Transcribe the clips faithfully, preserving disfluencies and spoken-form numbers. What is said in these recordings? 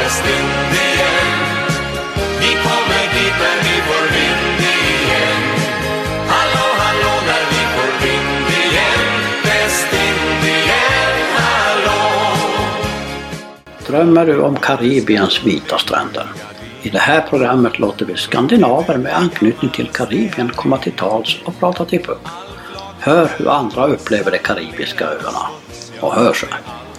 Västindien. Vi kommer dit när vi får vind igen. Hallå, hallå, när vi får vind igen. Västindien, hallå. Drömmer du om Karibiens vita stränder? I det här programmet låter vi skandinaver med anknytning till Karibien komma till tals och prata till punkt. Hör hur andra upplever de karibiska öarna. Och hör så.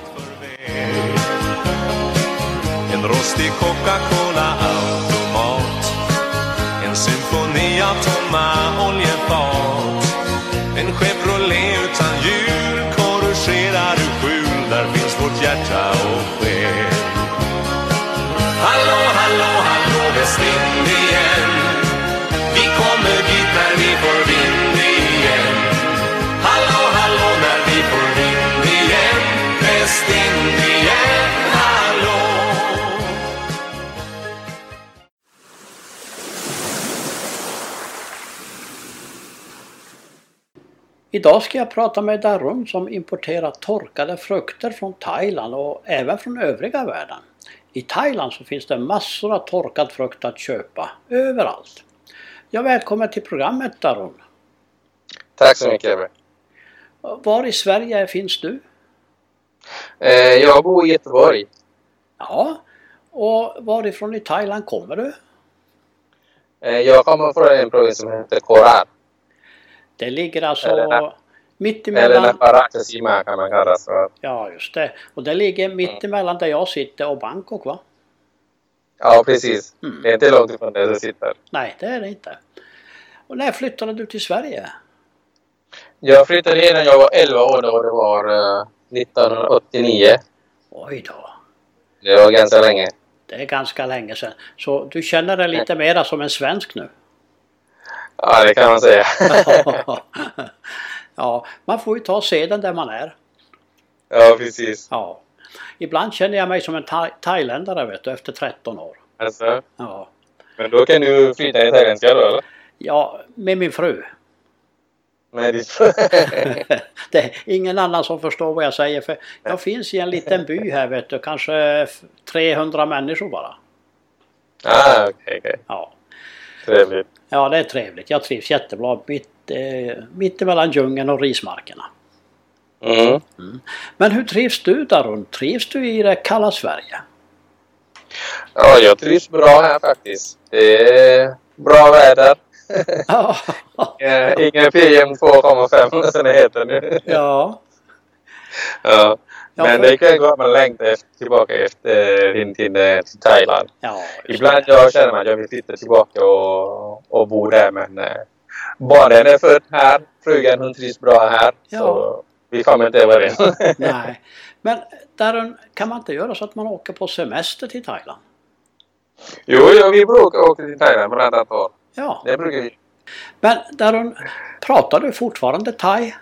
En rostig Coca-Cola-automat. En symfoni av tomma oljefat. En Chevrolet utan hjul. Korrigerar du skjul. Där finns vårt hjärta och själ. Hallå, hallå, hallå, Västindien. Vi kommer dit när vi får vind igen. Hallå, hallå, när vi får vind igen. Västindien, hallå. Idag ska jag prata med Darun som importerar torkade frukter från Thailand och även från övriga världen. I Thailand så finns det massor av torkad frukt att köpa överallt. Jag välkommen till programmet, Darun. Tack så mycket. Var i Sverige finns du? Eh, jag bor i Göteborg. Ja, och varifrån i Thailand kommer du? Eh, jag kommer från en provins som heter Korat. Det ligger alltså eller, mitt emellan... Eller Naparachasima kan man kalla så. Ja, just det. Och det ligger mitt emellan där jag sitter och Bangkok, va? Ja, precis. Mm. Det är inte långt ifrån där du sitter. Nej, det är det inte. Och när flyttade du till Sverige? Jag flyttade hit när jag var elva år och det var uh, nittonhundraåttionio. Oj då. Det var ganska länge. Det är ganska länge sedan. Så du känner dig lite mera som en svensk nu? Ja, det kan man säga. Ja, man får ju ta och se den där man är. Ja, precis. Ja. Ibland känner jag mig som en tha- thailändare, vet du, efter tretton år. Alltså? Ja. Men då kan du flytta i thailändska då, eller? Ja, med min fru. Med ditt fru? Det är ingen annan som förstår vad jag säger, för jag finns i en liten by här, vet du, kanske trehundra människor bara. Ah, okej, okay, okej. Okay. Ja. Trevligt. Ja, det är trevligt. Jag trivs jättebra mitt, eh, mitt emellan djungeln och rismarkerna. Mm. Mm. Men hur trivs du där runt? Trivs du i det kalla Sverige? Ja, jag trivs bra här faktiskt. Det är bra väder. Ja. Ingen P M två komma fem som det heter nu. Ja. Ja. Ja, Men för... det kan gå att man längtar efter, tillbaka efter din till, till Thailand. Ja, ibland jag känner man att jag vill flytta tillbaka och, och bo där. Men eh, barnen är född här. Frugan hon trivs bra här. Ja. Så vi kommer inte överens. Nej. Men där kan man inte göra så att man åker på semester till Thailand? Jo, jo vi brukar åka till Thailand varannat år. Ja. Det brukar vi. Men där pratar du fortfarande thai?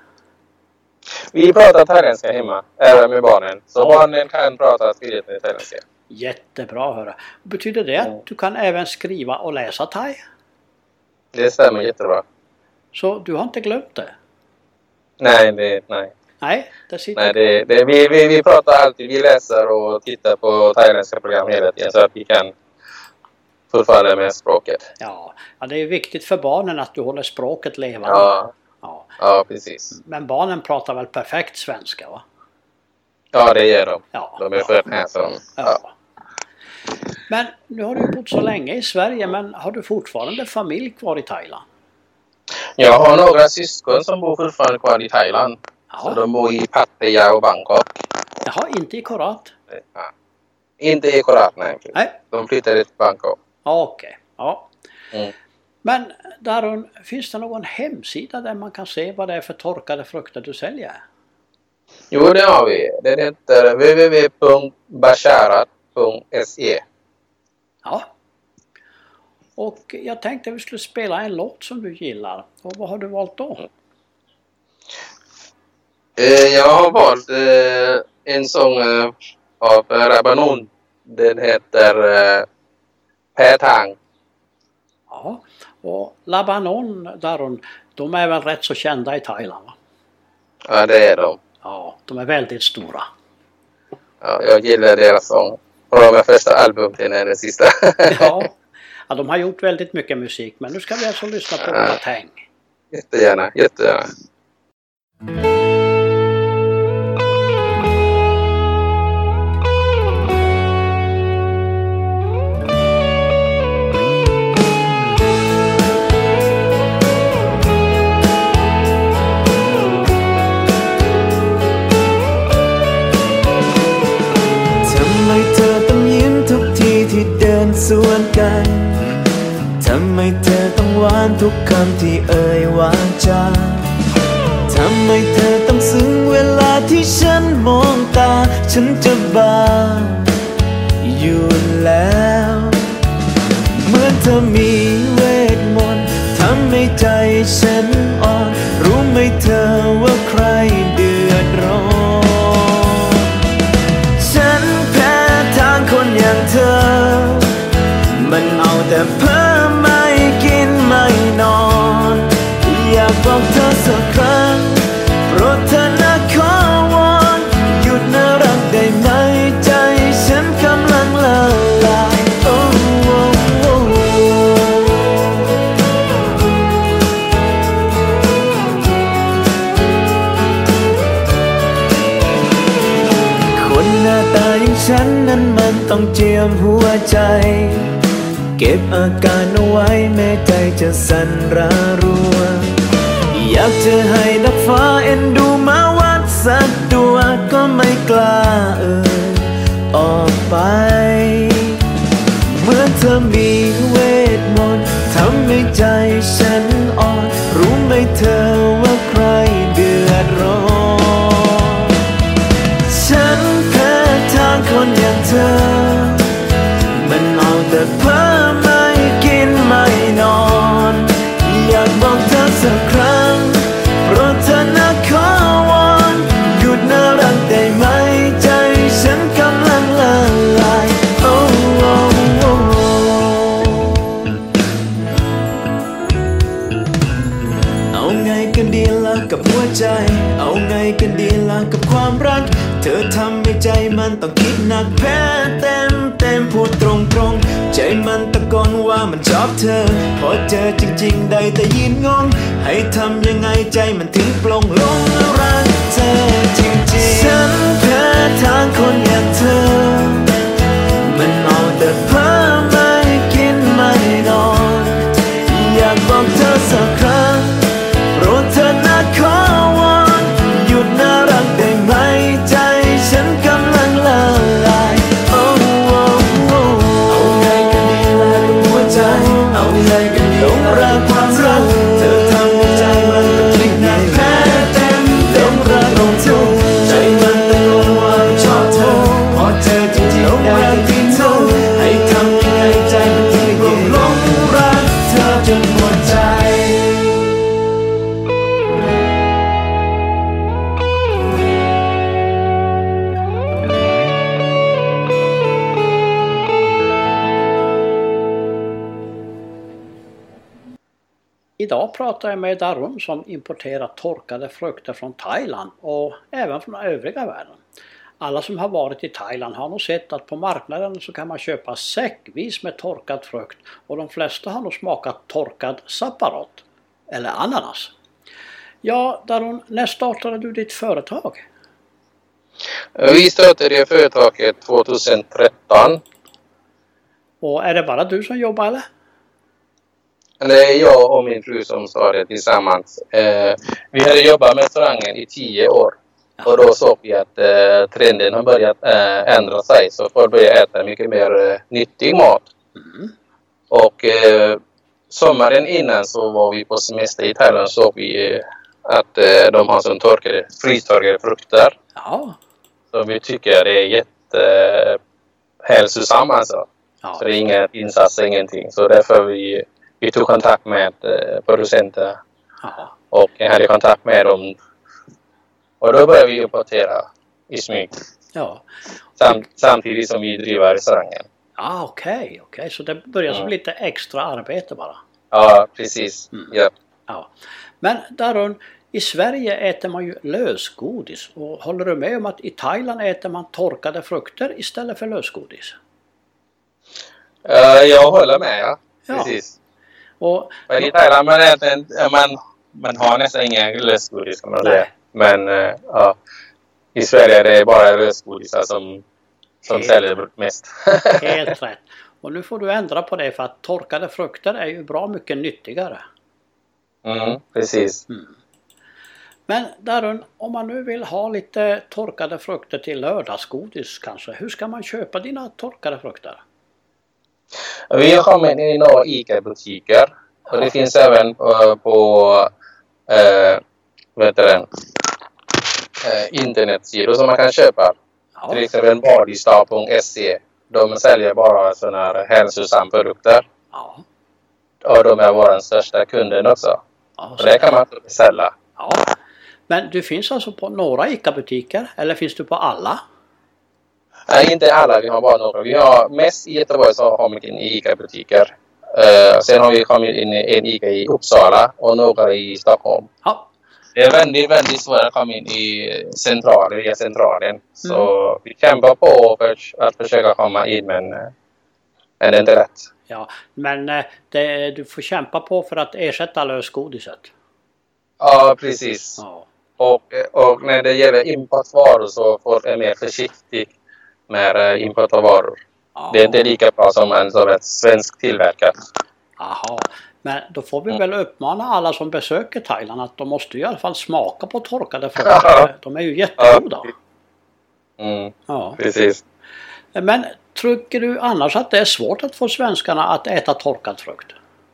Vi pratar thailändska hemma, även med barnen. Så ja. Barnen kan prata skrivet med thailändska. Jättebra, höra. Betyder det att du kan även skriva och läsa thai? Det stämmer jättebra. Så du har inte glömt det? Nej, det, nej. Nej, det sitter... Nej, det, det, vi, vi, vi pratar alltid, vi läser och tittar på thailändska program hela tiden så att vi kan fortfarande med språket. Ja, ja, det är viktigt för barnen att du håller språket levande. Ja. Ja. Ja, precis. Men barnen pratar väl perfekt svenska, va? Ja, det gör de. Ja. De är födda här så. Ja. Ja. Men nu har du bott så länge i Sverige, men har du fortfarande familj kvar i Thailand? Jag har några syskon som bor fortfarande kvar i Thailand. Ja. Så de bor i Pattaya och Bangkok. Jaha, inte i Korat? Ja. Inte i Korat, nej. Nej. De flyttade till Bangkok. Ja, okej. Ja. Mm. Men Darun, finns det någon hemsida där man kan se vad det är för torkade frukter du säljer? Jo, det har vi. Den heter w w w punkt basharat punkt s e. Ja. Och jag tänkte att vi skulle spela en låt som du gillar. Och vad har du valt då? Eh, jag har valt eh, en sång eh, av Rabanon. Den heter eh, Pätang. Ja, och Labanon, Darun, de är väl rätt så kända i Thailand, va? Ja, det är de. Ja, de är väldigt stora. Ja, jag gillar deras sång. från den första album till den sista. Ja. Ja, de har gjort väldigt mycket musik, men nu ska vi alltså lyssna på Ja. Batang. Jättegärna, jättegärna. สวนกันทำไมเธอต้องหวานทุกคำที่เอ่ยหวานจาทำไมเธอต้องซึ้งเวลาที่ฉันมองตาฉันจะบ้าอยู่แล้วเหมือนเธอมีเวทมนต์ทำให้ใจฉันอ่อนรู้ไหมเธอว่าใครเดือดร้อนฉันแพ้ทางคนอย่างเธอมันเอาแต่เพ้อไม่กินไม่นอนอยากบอกเธอสักครั้งโปรดเธอนะขอวอนหยุดน่ารักได้ไหมใจฉันกำลังละลายโอ้โอ้โอ้คนหน้าตาอย่างฉันนั้นมันต้องเจียมหัวใจเก็บอาการเอาไว้แม้ใจจะสั่นระรัวอยากจะให้นักฟ้าเอ็นดูมาวัดสักตัวก็ไม่กล้าเอ่ยออกไปเหมือนเธอมีเวทมนต์ทำให้ใจฉันอ่อนรู้ไหมเธอว่าใครเดือดร้อนฉันแพ้ทางคนอย่างเธอมันเอาแต่เพ้อไม่กินไม่นอนอยากบอกเธอสักครั้งโปรดเธอนะขอวอนหยุดน่ารักได้ไหมใจฉันกำลังละลายโอ้โอ้โอ้เอาไงกันดีล่ะกับหัวใจเอาไงกันดีล่ะกับความรักเธอทำให้ใจมันต้องคิดหนักแพ้เต็มเต็มพูดตรงตรงใจมันตะโกนว่ามันชอบเธอพอเจอจริงๆได้แต่ยินงงให้ทำยังไงใจมันถึงปลงลงรักเธอจริงๆฉันแพ้ทางคนอย่างเธอมันเอาแต่เพ้อไม่กินไม่นอนอยากบอกเธอสักครั้งโปรดเธอนะขอวอนหยุดน่ารักได้ไหมใจฉันกำลังละลายโอ้โอ้โอ้เอาไงกันดีล่ะกับหัวใจเอาไงกันดีหลงรักความรักเธอทำให้ใจมันต้องพลิกหนักแพ้เต็มหลงรักของเธอใจมันตะโกนว่าชอบเธอพอเจอจริงๆได้ที่เธอให้ทำยังไงใจมันถึงร่วงหลงรักเธอจนหมดใจ Idag pratar jag med Darun som importerar torkade frukter från Thailand och även från övriga världen. Alla som har varit i Thailand har nog sett att på marknaden så kan man köpa säckvis med torkad frukt och de flesta har nog smakat torkad saparot eller ananas. Ja, Darun, när startade du ditt företag? Vi startade företaget tjugohundratretton. Och är det bara du som jobbar eller? Det är jag och min fru som startade tillsammans. Eh, vi hade jobbat med restaurangen i tio år. Och då såg vi att eh, trenden har börjat eh, ändra sig. Så folk börjar äta mycket mer eh, nyttig mat. Mm. Och eh, sommaren innan så var vi på semester i Thailand. Så såg vi eh, att eh, de har sån torkade, frystorkade frukter. Ja. Så vi tycker det är jätte eh, hälsosamt alltså. Ja. Så det är inga insatser, ingenting. Så därför vi... Vi tog kontakt med eh, producenter. Aha. Och jag hade kontakt med dem. Och då började vi importera i smyg. Ja. Sam, samtidigt som vi driver restaurangen. Ja, okej. Okay, okay. Så det började som mm. lite extra arbete bara. Ja, precis. Mm. Ja. Ja. Men Darun, I Sverige äter man ju lösgodis och håller du med om att i Thailand äter man torkade frukter istället för lösgodis? Uh, jag håller med, ja. Ja. Precis. Och, Men i Thailand man, äter, man, man har nästan inga lösgodis kan man säga. Men uh, ja, i Sverige är det bara lösgodisar som, som säljer mest. Helt rätt. Och nu får du ändra på det för att torkade frukter är ju bra mycket nyttigare. Mm, precis. Mm. Men Darun, om man nu vill ha lite torkade frukter till lördagsgodis kanske, hur ska man köpa dina torkade frukter? Vi har kommit i några ICA-butiker och det finns även uh, på uh, vad heter det? Uh, internetsidor som man kan köpa. Ja. Till exempel bodystar punkt se. De säljer bara sådana här hälsosamma produkter. Ja. Och de är våra största kunder också. Ja, och det kan man sälja. Ja. Men du finns alltså på några ICA-butiker eller finns du på alla? Nej, inte alla. Vi har bara några. Vi har mest i Göteborg så har vi in i ICA-butiker. Uh, sen har vi kommit in i en ICA i Uppsala och några i Stockholm. Ja. Det är väldigt, väldigt svårt att komma in i centralen, via centralen. Så Mm. vi kämpar på för att försöka komma in, men, men det är inte lätt. Ja, men eh, det, du får kämpa på för att ersätta lösgodiset. Ja, precis. Ja. Och, och när det gäller importvaror så får jag mer försiktig med import av varor. Ja. Det är inte lika bra som en, som ett svensk tillverkat. Aha. Men då får vi väl uppmana alla som besöker Thailand att de måste i alla fall smaka på torkade frukter. De är ju jättegoda. Mm, Ja. precis. Men tycker du annars att det är svårt att få svenskarna att äta torkad frukt?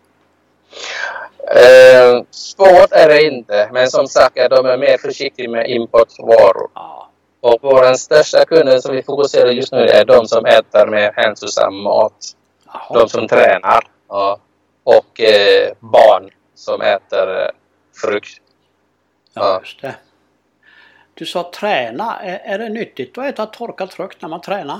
Eh, svårt är det inte, men som sagt är de är mer försiktiga med importvaror. Ja. Och vår största kunder som vi fokuserar just nu är de som äter mer hälsosam mat. Jaha. De som tränar. Ja. Och eh, barn som äter eh, frukt. Ja, just det. Du sa träna. Är, är det nyttigt att äta torkad frukt när man tränar?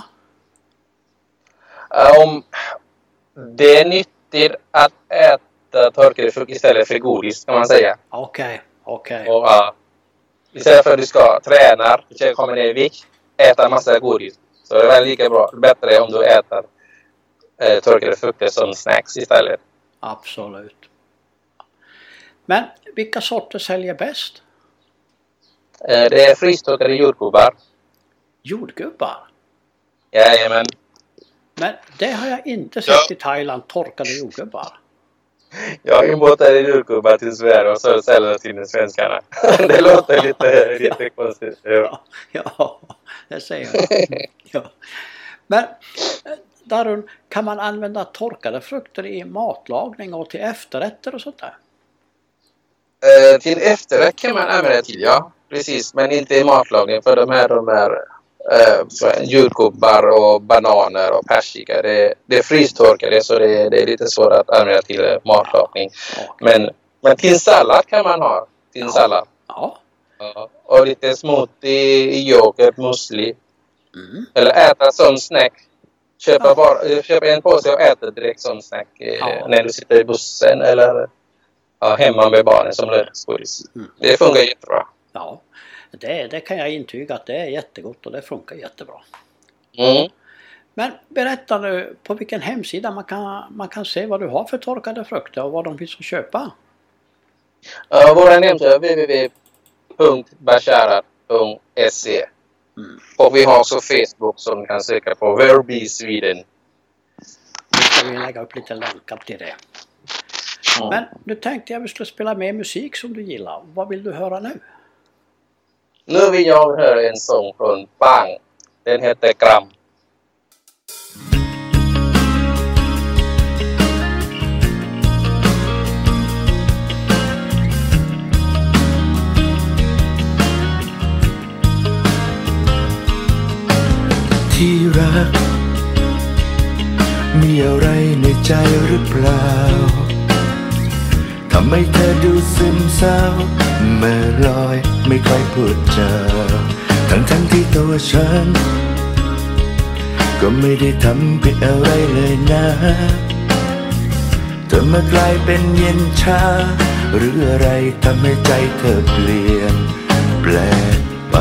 Um, det är nyttigt att äta torkad frukt istället för godis kan man säga. Okej, okej. Och, uh, istället för att du ska träna, försöka komma ner i vikt, äta massa godis. Så det är väl lika bra, bättre om du äter eh, torkade frukter som snacks istället. Absolut. Men vilka sorter säljer bäst? Eh, det är frystorkade jordgubbar. Jordgubbar? Jajamän. Men det har jag inte sett Ja. i Thailand, torkade jordgubbar. Jag importerade jordgubbar till Sverige och så säljer jag till svenskarna. Det låter lite, lite konstigt. Ja. Ja, det säger jag. Ja. Men Darun, kan man använda torkade frukter i matlagning och till efterrätter och sånt där? Eh, till efterrätt kan man använda det till, ja. Precis, men inte i matlagning för de här, de här eh, jordgubbar och bananer och persika. Det, det är frystorkade så det, det är lite svårt att använda till eh, matlagning. Ja. Men, men till sallad kan man ha. Till Ja. sallad. Ja. Ja. Och lite smoothie, yoghurt, musli. Mm. Eller äta som snack. Köpa, Ja. bara, köpa en påse och äta direkt som snack eh, Ja. när du sitter i bussen eller ja, hemma med barnen som lördagsgodis. Mm. Det funkar jättebra. Ja, det, det kan jag intyga att det är jättegott och det funkar jättebra. Mm. Men berätta nu på vilken hemsida man kan, man kan se vad du har för torkade frukter och vad de finns att köpa. Uh, vår hemsida är w w w punkt basharat punkt se. Mm. Och vi har också Facebook som du kan söka på Verbi Sweden. Nu ska vi lägga upp lite länkar till det. Mm. Men nu tänkte jag att vi skulle spela mer musik som du gillar. Vad vill du höra nu? Nu vill jag höra en sång från Bang. Den heter Kram. ที่รักมีอะไรในใจหรือเปล่าทำให้เธอดูซึมเศร้าเมื่อลอยไม่ค่อยพูดจาทั้งทั้งที่ตัวฉันก็ไม่ได้ทำผิดอะไรเลยนะเธอมากลายเป็นเย็นชาหรืออะไรทำให้ใจเธอเปลี่ยนแปลกไป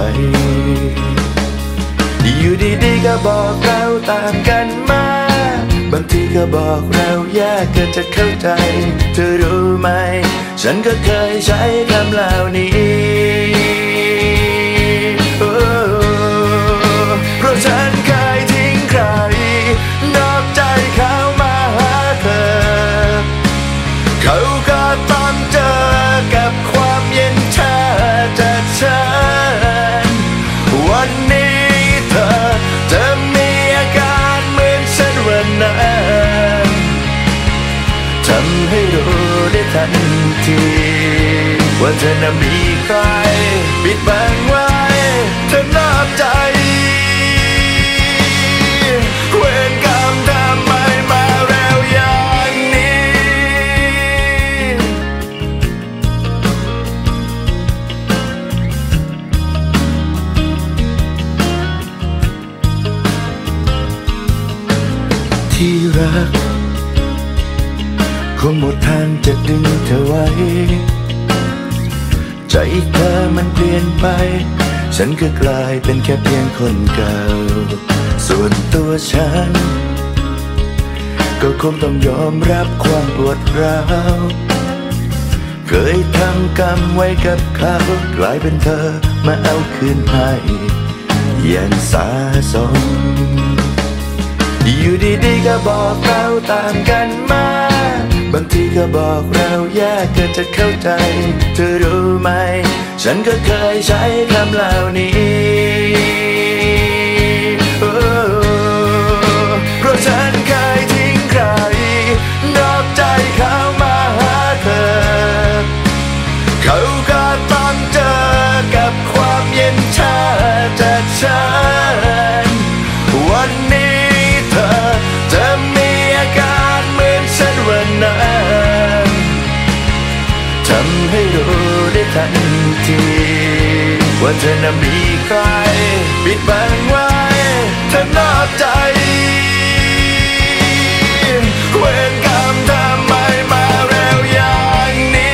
อยู่ดีๆก็บอกเราต่างกันมาบางทีก็บอกเรายากเกินจะเข้าใจเธอรู้ไหมฉันก็เคยใช้คำเหล่านี้เพราะฉันเคยทิ้งใครนอกใจเขามาหาเธอเขาก็ต้องเจอกับความเย็นชาจากฉันวันนี้เธอจะมีอาการเหมือนฉันวันนั้นทำให้รู้ได้ทันทีว่าเธอน่ะมีใครปิดบังไว้เธอนอกใจเวรกรรมทำไมมาเร็วอย่างนี้ที่รักคงหมดทางจะดึงเธอไว้ใจเธอมันเปลี่ยนไปฉันก็กลายเป็นแค่เพียงคนเก่าส่วนตัวฉันก็คงต้องยอมรับความปวดร้าวเคยทำกรรมไว้กับเขากลายเป็นเธอมาเอาคืนให้อย่างสาสมอยู่ดีๆก็บอกเราต่างกันมาบางทีก็บอกเรายากเกินจะเข้าใจเธอรู้ไหมฉันก็เคยใช้คำเหล่านี้เพราะฉันเคยทิ้งใครนอกใจเขามาหาเธอเขาก็ต้องเจอกับความเย็นชาจากฉันวันนี้เธอจะมีอาการเหมือนฉันวันนั้นทำให้รู้ได้ทันทีว่าเธอน่ะมีใครปิดบังไว้เธอนอกใจเวรกรรมทำไมมาเร็วอย่างนี้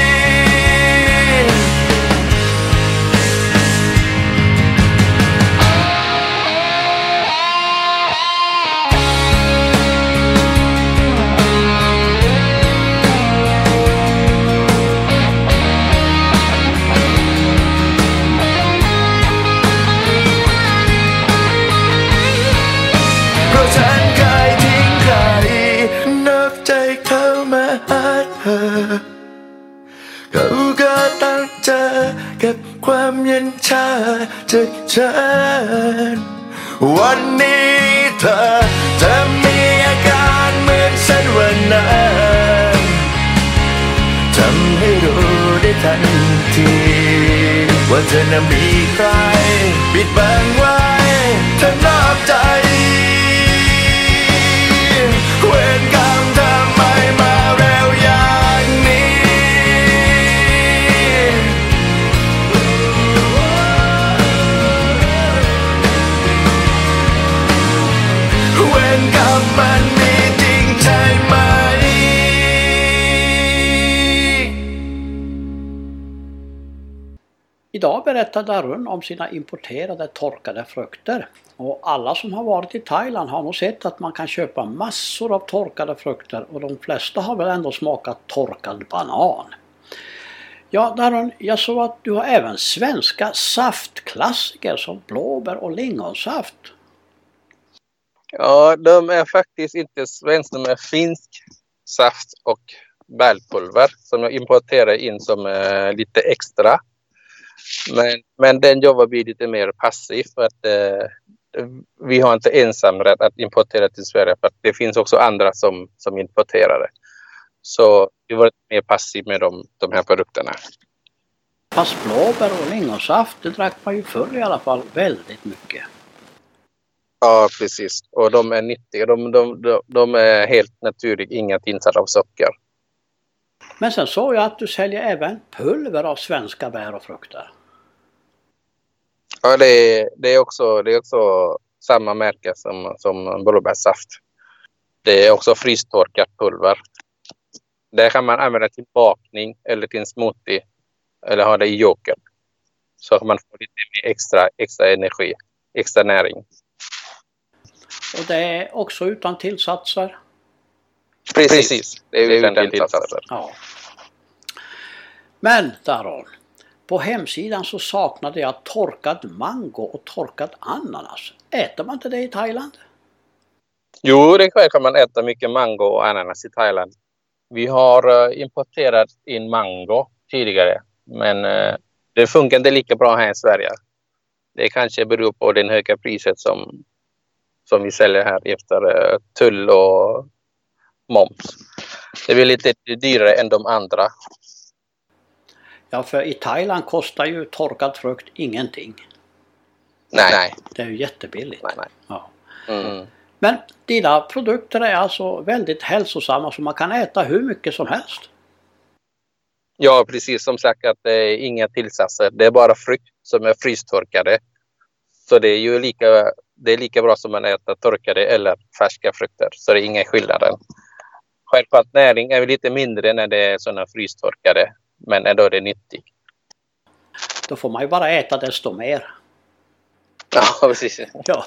ฉันเคยทิ้งใครนอกใจเขามาหาเธอเขาก็ต้องเจอกับความเย็นชาจากฉันวันนี้เธอจะมีอาการเหมือนฉันวันนั้นทำให้รู้ได้ทันทีว่าเธอน่ะมีใครปิดบังไว้เธอนอกใจเวรกรรมทำไมมาเร็วอย่างนี้เวรกรรมมันมีจริงใช่ไหม Idag berättar Darun om sina importerade torkade frukter. Och alla som har varit i Thailand har nog sett att man kan köpa massor av torkade frukter och de flesta har väl ändå smakat torkad banan. Ja, Darun, jag såg att du har även svenska saftklassiker som blåbär och lingonsaft. Ja, de är faktiskt inte svenska, de är finsk saft och bärpulver som jag importerar in som eh, lite extra. Men, men den jobbar vi lite mer passivt för att eh, vi har inte ensamrätt att importera till Sverige för att det finns också andra som, som importerar det. Så vi var mer passiv med de, de här produkterna. Fast blåbär och lingonsaft, det drack man ju förr i alla fall väldigt mycket. Ja, precis. Och de är nyttiga. De, de, de, de är helt naturliga, inget insatt av socker. Men sen såg jag att du säljer även pulver av svenska bär och frukter. Ja, det är, det är, också, det är också samma märke som, som blåbärssaft. Det är också frystorkat pulver. Där kan man använda till bakning eller till en smoothie. Eller ha det i yoghurt. Så att man får lite mer extra, extra energi, extra näring. Och det är också utan tillsatser? Precis, Precis. det är utan, utan tillsatser. Ja. Men Daron, på hemsidan så saknade jag torkad mango och torkad ananas. Äter man inte det i Thailand? Jo, det är klart kan man äta mycket mango och ananas i Thailand. Vi har importerat in mango tidigare, men det funkar inte lika bra här i Sverige. Det kanske beror på det höga priset som, som vi säljer här efter tull och moms. Det blir lite dyrare än de andra. Ja, för i Thailand kostar ju torkad frukt ingenting. Nej. nej. Det är ju jättebilligt. Nej, nej. Ja. Mm. Men dina produkter är alltså väldigt hälsosamma så man kan äta hur mycket som helst. Ja, precis som sagt att det är inga tillsatser. Det är bara frukt som är frystorkade. Så det är ju lika, det är lika bra som man äter torkade eller färska frukter. Så det är inga skillnader. Självklart näring är lite mindre när det är sådana frystorkade. Men ändå är det nyttigt. Då får man ju bara äta desto mer. Ja, precis. Ja.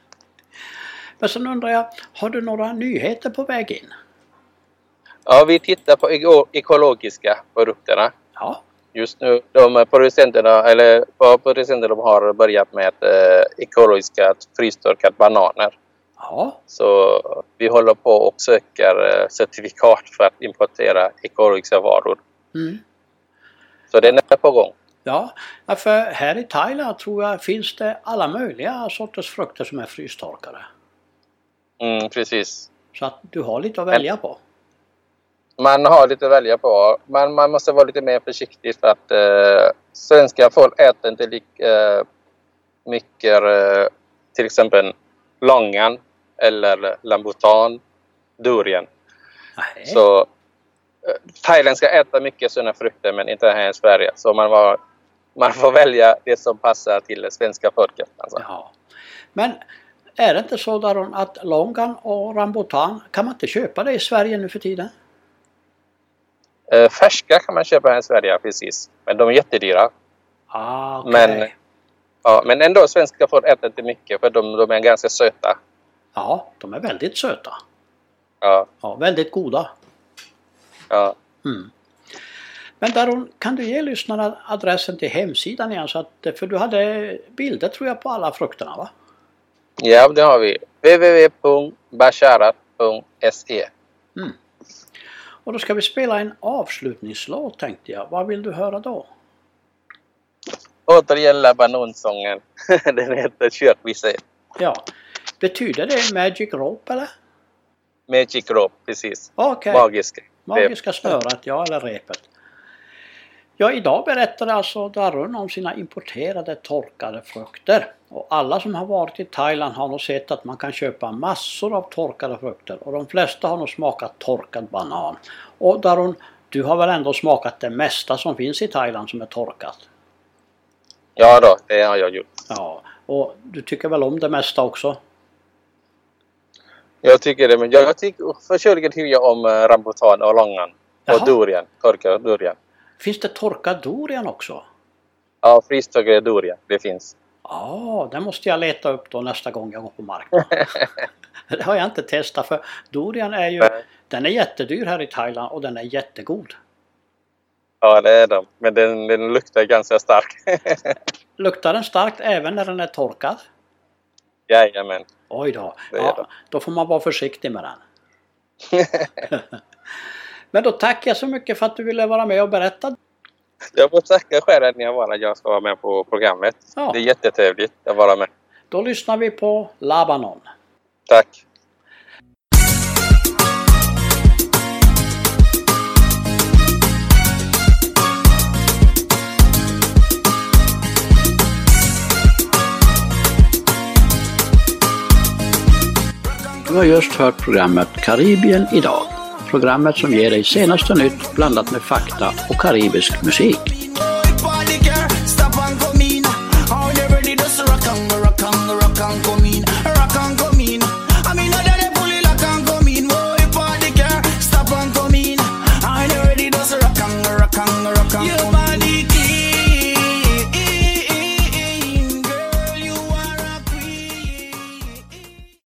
Men sen undrar jag, har du några nyheter på väg in? Ja, vi tittar på ekologiska produkterna. Ja. Just nu, de producenterna, eller producenterna har börjat med eh, ekologiska frystorkade bananer. Ja. Så vi håller på och söker eh, certifikat för att importera ekologiska varor. Mm. Så det är på gång. Ja, för här i Thailand tror jag finns det alla möjliga sorters frukter som är frystorkade. Mm, precis. Så att du har lite att välja på. Man har lite att välja på. Man, man måste vara lite mer försiktig för att eh, svenska folk äter inte lika eh, mycket eh, till exempel longan eller rambutan, durian. Nej. Så eh, Thailand ska äta mycket sådana frukter men inte här i Sverige. Så man, var, man får välja det som passar till det svenska folket. Alltså. Ja. Men är det inte så Daron att longan och rambutan, kan man inte köpa det i Sverige nu för tiden? Eh, färska kan man köpa här i Sverige, precis. Men de är jättedyra. Ah, okay. Men, ja, men ändå svenska folk äter inte mycket för de, de är ganska söta. Ja, de är väldigt söta. Ja. Ja, väldigt goda. Ja. Mm. Men Daron, kan du ge lyssnarna adressen till hemsidan igen? Så att, för du hade bilder tror jag på alla frukterna, va? Ja, det har vi. w w w punkt basharat punkt se. Mm. Och då ska vi spela en avslutningslåt tänkte jag. Vad vill du höra då? Återigen Lebanon-sången. Den heter Kört visse. Ja. Betyder det Magic Rope eller? Magic Rope, precis. Okay. Magiska. Magiska snöret, ja, eller repet. Ja, idag berättade alltså Daron om sina importerade torkade frukter. Och alla som har varit i Thailand har nog sett att man kan köpa massor av torkade frukter. Och de flesta har nog smakat torkad banan. Och Daron, du har väl ändå smakat det mesta som finns i Thailand som är torkat? Ja då, det har jag gjort. Ja, och du tycker väl om det mesta också? Jag tycker det, men jag tycker, försöker tycker jag om rambutan och longan. Jaha. Och durian, torkad durian. Finns det torkad durian också? Ja, frystorkad durian, det finns. Ja, det måste jag leta upp då nästa gång jag går på marknaden. Det har jag inte testat för durian är ju, Nej. den är jättedyr här i Thailand och den är jättegod. Ja, det är den. Men den, den luktar ganska starkt. Luktar den starkt även när den är torkad? Jajamän. Oj då. Ja, då får man vara försiktig med den. Men då tackar jag så mycket för att du ville vara med och berätta. Jag får tacka själv att ni har varit, jag ska vara med på programmet. Ja. Det är jättetrevligt att vara med. Då lyssnar vi på Lebanon. Tack. Du har just hört programmet Karibien idag. Programmet som ger dig senaste nytt blandat med fakta och karibisk musik.